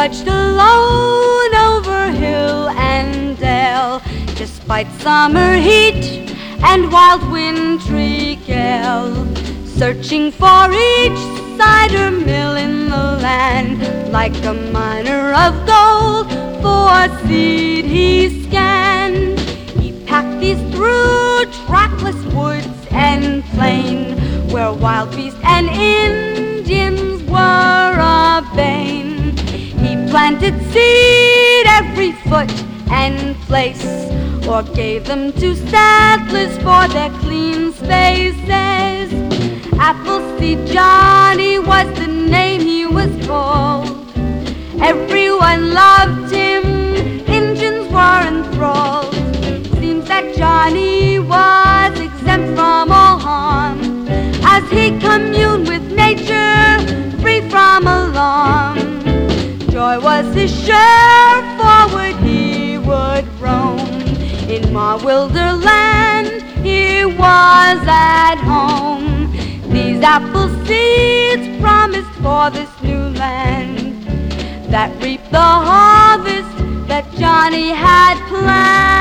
trudged alone over hill and dale, despite summer heat and wild wintry gale, searching for each cider mill in the land. Like a miner of gold, for seed he scanned. He packed these through trackless woods and plain, where wild beasts and Indians were a bane. He planted seed every foot and place, or gave them to settlers for their clean spaces. Appleseed Johnny was the name he was called. Everyone loved him, Indians were enthralled. Seems that Johnny was exempt from all harm, as he communed with nature, free from alarm. Joy was his share, forward he would roam. In Marwilder land he was at home. These apple seeds promised for this new land, that reaped the harvest that Johnny had planned.